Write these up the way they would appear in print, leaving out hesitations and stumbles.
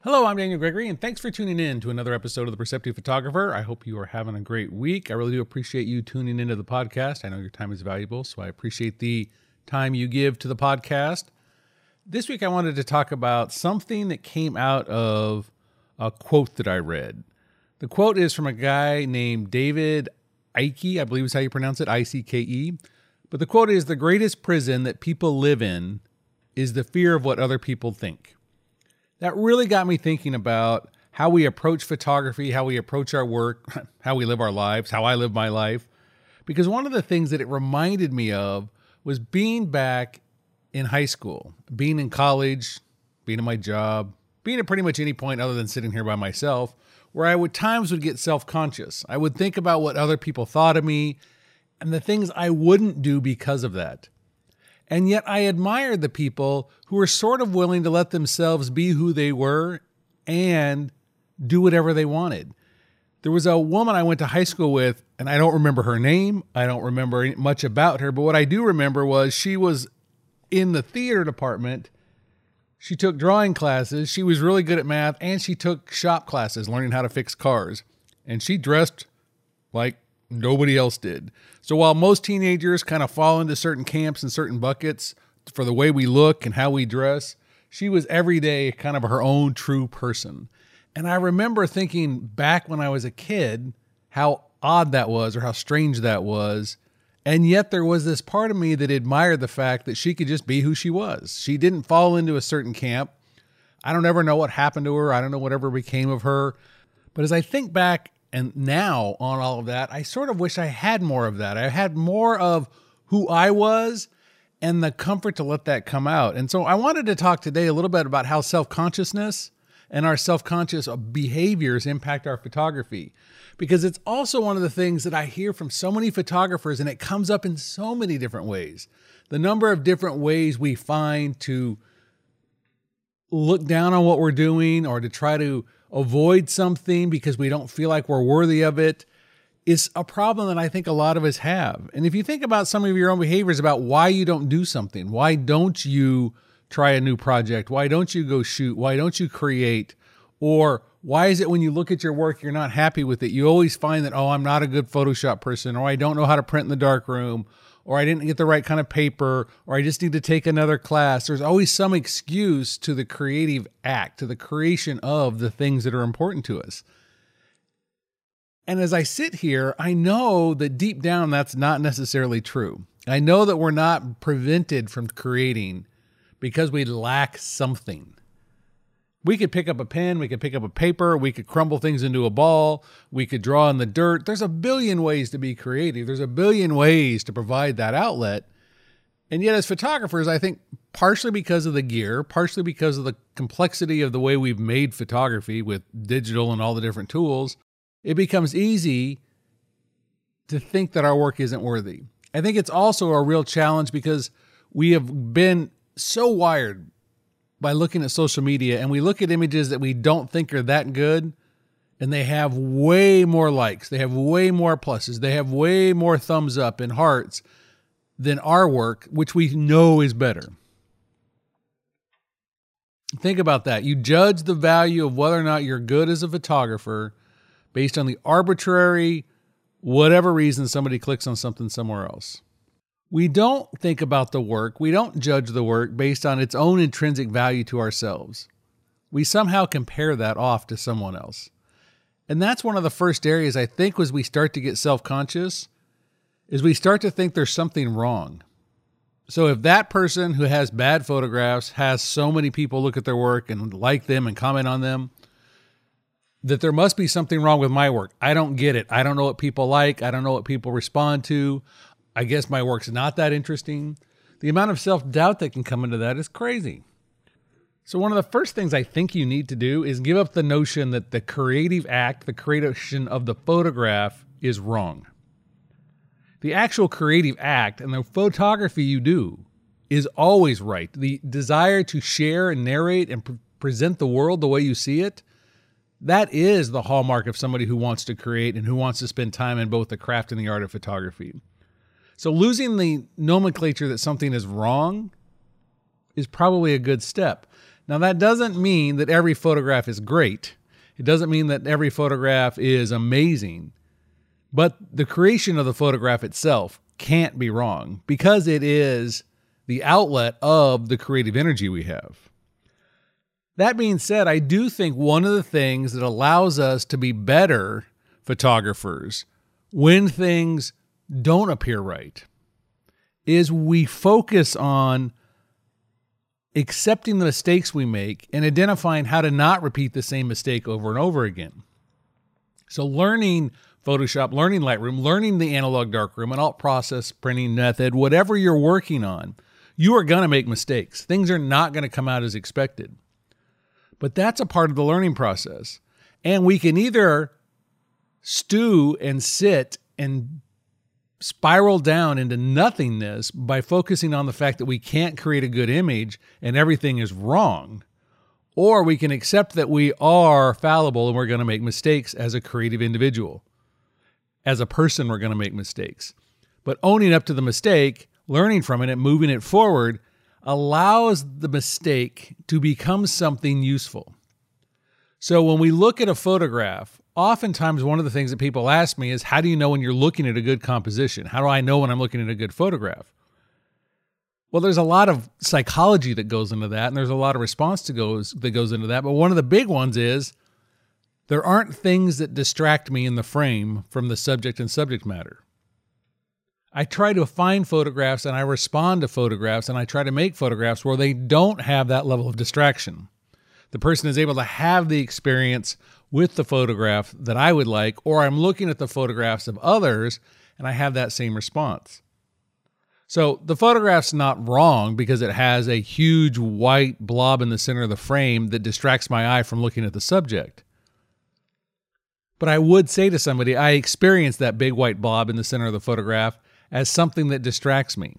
Hello, I'm Daniel Gregory, and thanks for tuning in to another episode of The Perceptive Photographer. I hope you are having a great week. I really do appreciate you tuning into the podcast. I know your time is valuable, so I appreciate the time you give to the podcast. This week, I wanted to talk about something that came out of a quote that I read. The quote is from a guy named David Icke, I believe is how you pronounce it, I-C-K-E. But the quote is, "The greatest prison that people live in is the fear of what other people think." That really got me thinking about how we approach photography, how we approach our work, how we live our lives, how I live my life. Because one of the things that it reminded me of was being back in high school, being in college, being in my job, being at pretty much any point other than sitting here by myself, where I would times get self-conscious. I would think about what other people thought of me and the things I wouldn't do because of that. And yet I admired the people who were sort of willing to let themselves be who they were and do whatever they wanted. There was a woman I went to high school with, and I don't remember her name. I don't remember much about her, but what I do remember was she was in the theater department. She took drawing classes. She was really good at math, and she took shop classes, learning how to fix cars. And she dressed like nobody else did. So while most teenagers kind of fall into certain camps and certain buckets for the way we look and how we dress, she was every day kind of her own true person. And I remember thinking back when I was a kid, how odd that was or how strange that was. And yet there was this part of me that admired the fact that she could just be who she was. She didn't fall into a certain camp. I don't ever know what happened to her. I don't know whatever became of her. But as I think back and now on all of that, I sort of wish I had more of that. I had more of who I was and the comfort to let that come out. And so I wanted to talk today a little bit about how self-consciousness and our self-conscious behaviors impact our photography. Because it's also one of the things that I hear from so many photographers, and it comes up in so many different ways. The number of different ways we find to look down on what we're doing or to try to avoid something because we don't feel like we're worthy of it is a problem that I think a lot of us have. And if you think about some of your own behaviors about why you don't do something, why don't you try a new project? Why don't you go shoot? Why don't you create? Or why is it when you look at your work, you're not happy with it? You always find that, oh, I'm not a good Photoshop person, or I don't know how to print in the darkroom, or I didn't get the right kind of paper, or I just need to take another class. There's always some excuse to the creative act, to the creation of the things that are important to us. And as I sit here, I know that deep down that's not necessarily true. I know that we're not prevented from creating because we lack something. We could pick up a pen, we could pick up a paper, we could crumble things into a ball, we could draw in the dirt. There's a billion ways to be creative. There's a billion ways to provide that outlet. And yet as photographers, I think partially because of the gear, partially because of the complexity of the way we've made photography with digital and all the different tools, it becomes easy to think that our work isn't worthy. I think it's also a real challenge because we have been so wired by looking at social media, and we look at images that we don't think are that good, and they have way more likes, they have way more pluses, they have way more thumbs up and hearts than our work, which we know is better. Think about that. You judge the value of whether or not you're good as a photographer based on the arbitrary, whatever reason somebody clicks on something somewhere else. We don't think about the work, we don't judge the work based on its own intrinsic value to ourselves. We somehow compare that off to someone else. And that's one of the first areas I think as we start to get self-conscious, is we start to think there's something wrong. So if that person who has bad photographs has so many people look at their work and like them and comment on them, that there must be something wrong with my work. I don't get it. I don't know what people like. I don't know what people respond to. I guess my work's not that interesting. The amount of self-doubt that can come into that is crazy. So one of the first things I think you need to do is give up the notion that the creative act, the creation of the photograph is wrong. The actual creative act and the photography you do is always right. The desire to share and narrate and present the world the way you see it, that is the hallmark of somebody who wants to create and who wants to spend time in both the craft and the art of photography. So losing the nomenclature that something is wrong is probably a good step. Now, that doesn't mean that every photograph is great. It doesn't mean that every photograph is amazing. But the creation of the photograph itself can't be wrong because it is the outlet of the creative energy we have. That being said, I do think one of the things that allows us to be better photographers when things don't appear right is we focus on accepting the mistakes we make and identifying how to not repeat the same mistake over and over again. So learning Photoshop, learning Lightroom, learning the analog darkroom, an alt process printing method, whatever you're working on, you are going to make mistakes. Things are not going to come out as expected. But that's a part of the learning process. And we can either stew and sit and spiral down into nothingness by focusing on the fact that we can't create a good image and everything is wrong, or we can accept that we are fallible and we're going to make mistakes as a creative individual. As a person, we're going to make mistakes. But owning up to the mistake, learning from it, and moving it forward allows the mistake to become something useful. So when we look at a photograph, oftentimes one of the things that people ask me is, how do you know when you're looking at a good composition? How do I know when I'm looking at a good photograph? Well, there's a lot of psychology that goes into that, and there's a lot of response that goes into that. But one of the big ones is there aren't things that distract me in the frame from the subject and subject matter. I try to find photographs and I respond to photographs and I try to make photographs where they don't have that level of distraction. The person is able to have the experience with the photograph that I would like, or I'm looking at the photographs of others and I have that same response. So the photograph's not wrong because it has a huge white blob in the center of the frame that distracts my eye from looking at the subject. But I would say to somebody, I experience that big white blob in the center of the photograph as something that distracts me.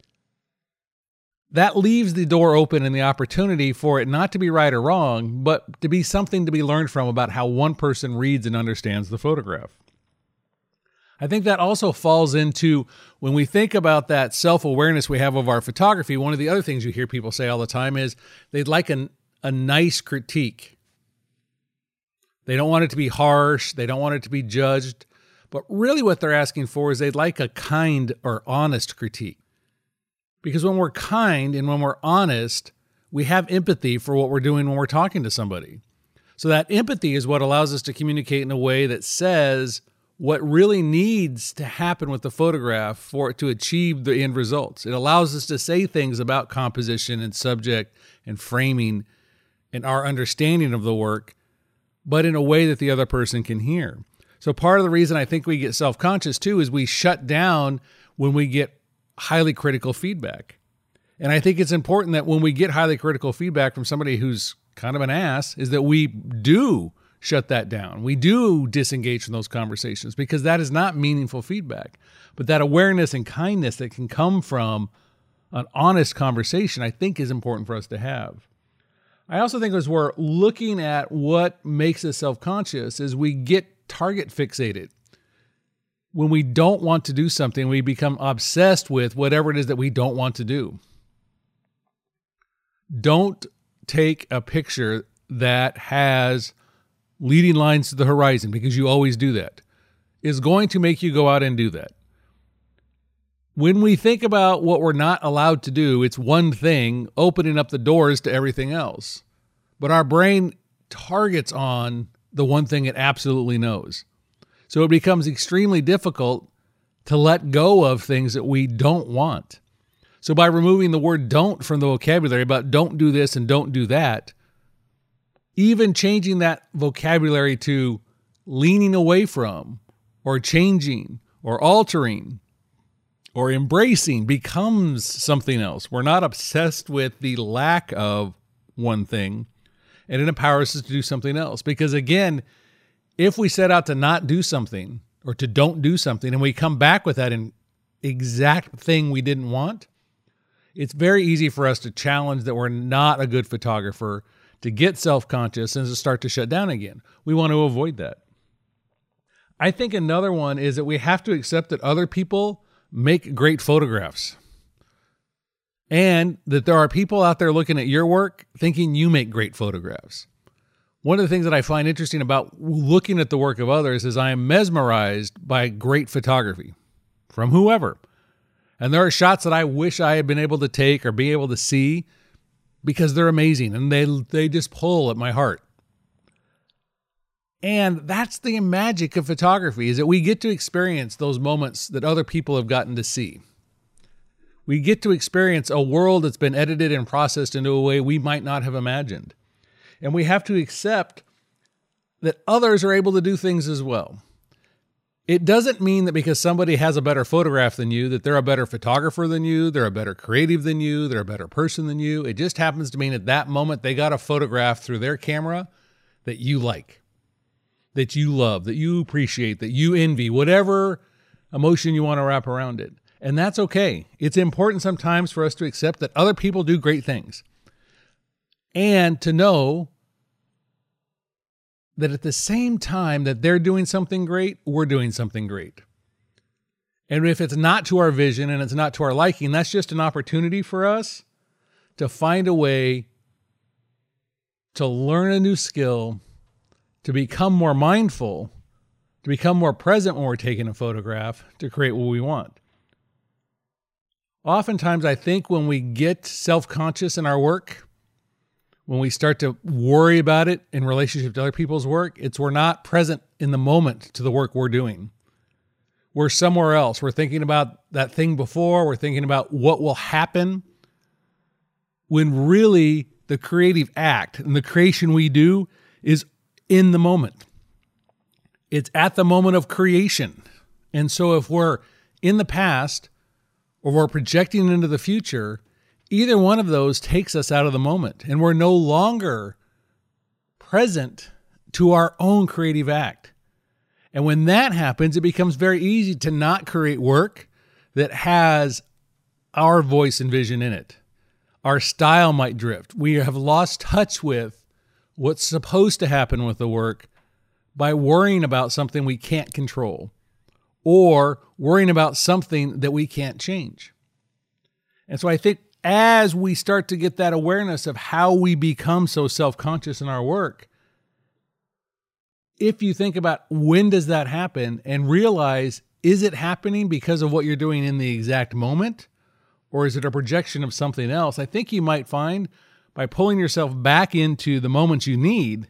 That leaves the door open and the opportunity for it not to be right or wrong, but to be something to be learned from about how one person reads and understands the photograph. I think that also falls into when we think about that self-awareness we have of our photography. One of the other things you hear people say all the time is they'd like a nice critique. They don't want it to be harsh. They don't want it to be judged. But really what they're asking for is they'd like a kind or honest critique. Because when we're kind and when we're honest, we have empathy for what we're doing when we're talking to somebody. So that empathy is what allows us to communicate in a way that says what really needs to happen with the photograph for it to achieve the end results. It allows us to say things about composition and subject and framing and our understanding of the work, but in a way that the other person can hear. So part of the reason I think we get self-conscious too is we shut down when we get highly critical feedback. And I think it's important that when we get highly critical feedback from somebody who's kind of an ass, is that we do shut that down. We do disengage from those conversations because that is not meaningful feedback. But that awareness and kindness that can come from an honest conversation, I think is important for us to have. I also think as we're looking at what makes us self-conscious is we get target fixated. When we don't want to do something, we become obsessed with whatever it is that we don't want to do. Don't take a picture that has leading lines to the horizon because you always do that. It's going to make you go out and do that. When we think about what we're not allowed to do, it's one thing opening up the doors to everything else. But our brain targets on the one thing it absolutely knows. So it becomes extremely difficult to let go of things that we don't want. So by removing the word don't from the vocabulary about don't do this and don't do that, even changing that vocabulary to leaning away from or changing or altering or embracing becomes something else. We're not obsessed with the lack of one thing, and it empowers us to do something else. Because again, if we set out to not do something or to don't do something and we come back with that exact thing we didn't want, it's very easy for us to challenge that we're not a good photographer, to get self-conscious and to start to shut down again. We want to avoid that. I think another one is that we have to accept that other people make great photographs. and that there are people out there looking at your work thinking you make great photographs. One of the things that I find interesting about looking at the work of others is I am mesmerized by great photography from whoever. And there are shots that I wish I had been able to take or be able to see because they're amazing and they just pull at my heart. And that's the magic of photography, is that we get to experience those moments that other people have gotten to see. We get to experience a world that's been edited and processed into a way we might not have imagined. And we have to accept that others are able to do things as well. It doesn't mean that because somebody has a better photograph than you, that they're a better photographer than you, they're a better creative than you, they're a better person than you. It just happens to mean at that moment they got a photograph through their camera that you like, that you love, that you appreciate, that you envy, whatever emotion you want to wrap around it. And that's okay. It's important sometimes for us to accept that other people do great things. And to know that at the same time that they're doing something great, we're doing something great. And if it's not to our vision and it's not to our liking, that's just an opportunity for us to find a way to learn a new skill, to become more mindful, to become more present when we're taking a photograph, to create what we want. Oftentimes, I think when we get self-conscious in our work, when we start to worry about it in relationship to other people's work, we're not present in the moment to the work we're doing. We're somewhere else. We're thinking about that thing before. We're thinking about what will happen, when really the creative act and the creation we do is in the moment. It's at the moment of creation. And so if we're in the past or we're projecting into the future, either one of those takes us out of the moment, and we're no longer present to our own creative act. And when that happens, it becomes very easy to not create work that has our voice and vision in it. Our style might drift. We have lost touch with what's supposed to happen with the work by worrying about something we can't control or worrying about something that we can't change. And so I think as we start to get that awareness of how we become so self-conscious in our work, if you think about when does that happen and realize, is it happening because of what you're doing in the exact moment? Or is it a projection of something else? I think you might find by pulling yourself back into the moments you need,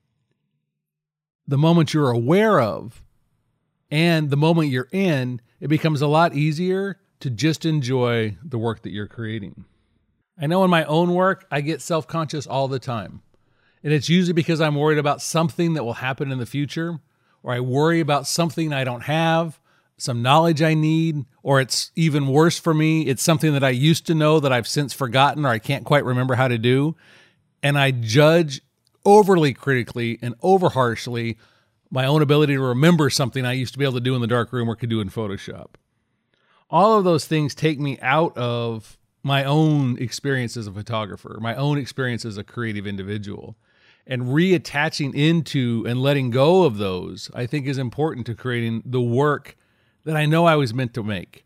the moment you're aware of, and the moment you're in, it becomes a lot easier to just enjoy the work that you're creating. I know in my own work, I get self-conscious all the time. And it's usually because I'm worried about something that will happen in the future, or I worry about something I don't have, some knowledge I need, or it's even worse for me, it's something that I used to know that I've since forgotten or I can't quite remember how to do. And I judge overly critically and over harshly my own ability to remember something I used to be able to do in the darkroom or could do in Photoshop. All of those things take me out of my own experience as a photographer, my own experience as a creative individual. And reattaching into and letting go of those, I think, is important to creating the work that I know I was meant to make.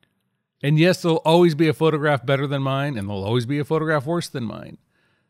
And yes, there'll always be a photograph better than mine, and there'll always be a photograph worse than mine.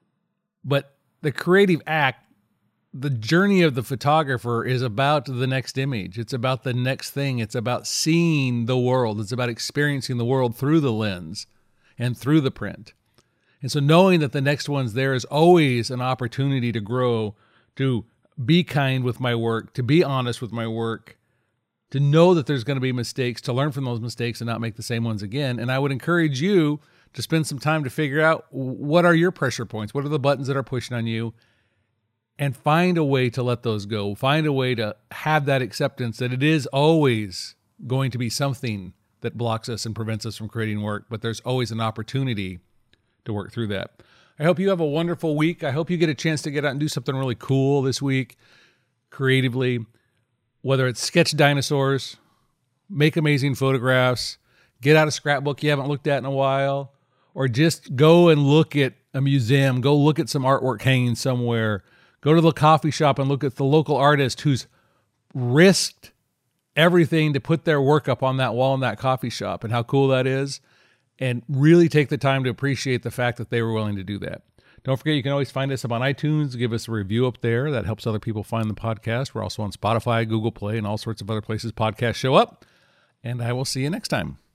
But the creative act, the journey of the photographer is about the next image. It's about the next thing. It's about seeing the world. It's about experiencing the world through the lens and through the print. And so knowing that the next one's there is always an opportunity to grow, to be kind with my work, to be honest with my work, to know that there's going to be mistakes, to learn from those mistakes and not make the same ones again. And I would encourage you to spend some time to figure out, what are your pressure points? What are the buttons that are pushing on you? And find a way to let those go. Find a way to have that acceptance that it is always going to be something that blocks us and prevents us from creating work, but there's always an opportunity to work through that. I hope you have a wonderful week. I hope you get a chance to get out and do something really cool this week, creatively, whether it's sketch dinosaurs, make amazing photographs, get out a scrapbook you haven't looked at in a while, or just go and look at a museum, go look at some artwork hanging somewhere, go to the coffee shop and look at the local artist who's risked everything to put their work up on that wall in that coffee shop and how cool that is. and really take the time to appreciate the fact that they were willing to do that. Don't forget, you can always find us up on iTunes. Give us a review up there. That helps other people find the podcast. We're also on Spotify, Google Play, and all sorts of other places podcasts show up. And I will see you next time.